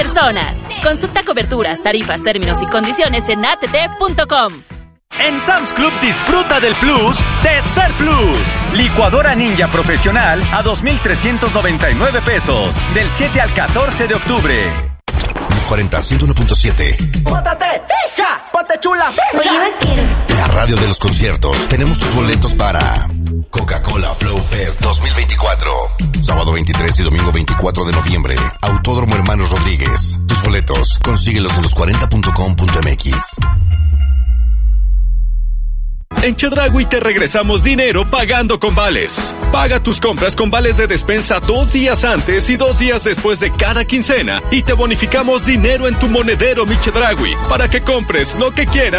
personas. Consulta coberturas, tarifas, términos y condiciones en att.com. En Sam's Club disfruta del plus de Ser Plus. Licuadora Ninja profesional a 2,399 pesos. Del 7 al 14 de octubre. Los 40, 101.7. ¡Póntate! ¡Ja! ¡Ponte chula! Oye, vaquero. La radio de los conciertos. Tenemos tus boletos para Coca-Cola Flow Fest 2024. Sábado 23 y domingo 24 de noviembre. Autódromo Hermanos Rodríguez. Tus boletos, consíguelos en los40.com.mx. En Chedraui te regresamos dinero pagando con vales. Paga tus compras con vales de despensa 2 días antes y 2 días después de cada quincena y te bonificamos dinero en tu monedero, mi Chedraui, para que compres lo que quieras